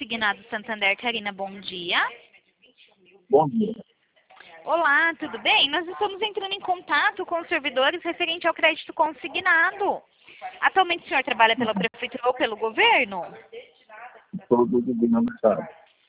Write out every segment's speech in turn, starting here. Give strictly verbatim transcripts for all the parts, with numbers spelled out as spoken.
Consignado Santander, Karina, bom dia. Bom dia. Olá, tudo bem? Nós estamos entrando em contato com os servidores referente ao crédito consignado. Atualmente o senhor trabalha pela prefeitura ou pelo governo? Estou do governo do Estado.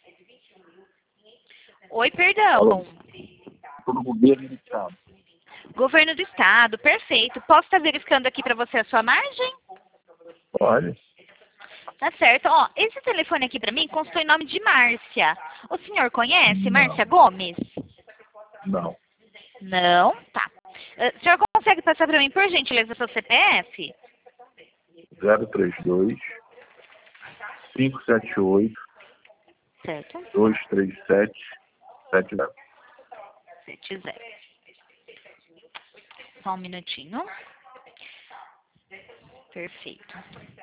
Oi, perdão. Estou no governo do Estado. Governo do Estado, perfeito. Posso estar verificando aqui para você a sua margem? Olha, Tá certo. Ó, esse telefone aqui para mim constou em nome de Márcia. O senhor conhece Não. Márcia Gomes? não. Não? Tá. Uh, o senhor consegue passar para mim, por gentileza, seu C P F? zero três dois, cinco sete oito, Certo. dois três sete, sete zero. sete zero. Só um minutinho. Perfeito.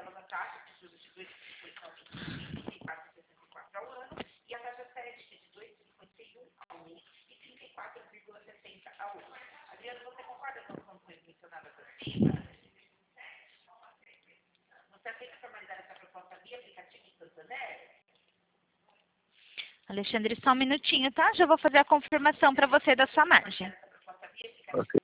Alexandre, só um minutinho, tá? Já vou fazer a confirmação para você da sua margem. Ok.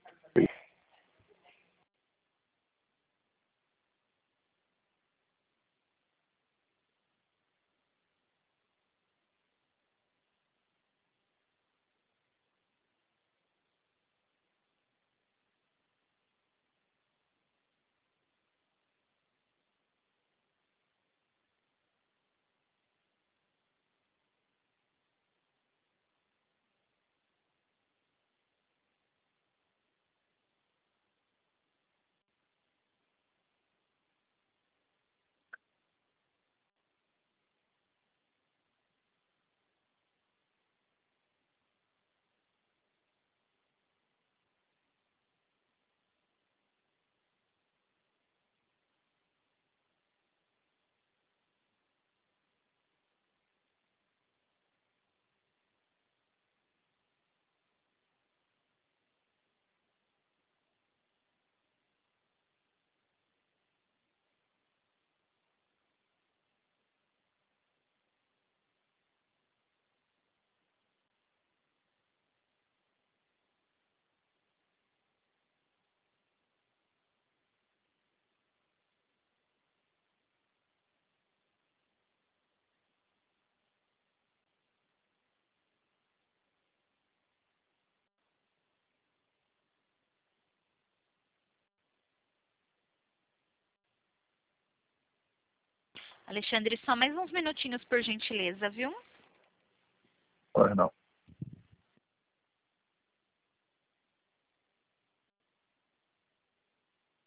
Alexandre, só mais uns minutinhos, por gentileza, viu? Olha, não.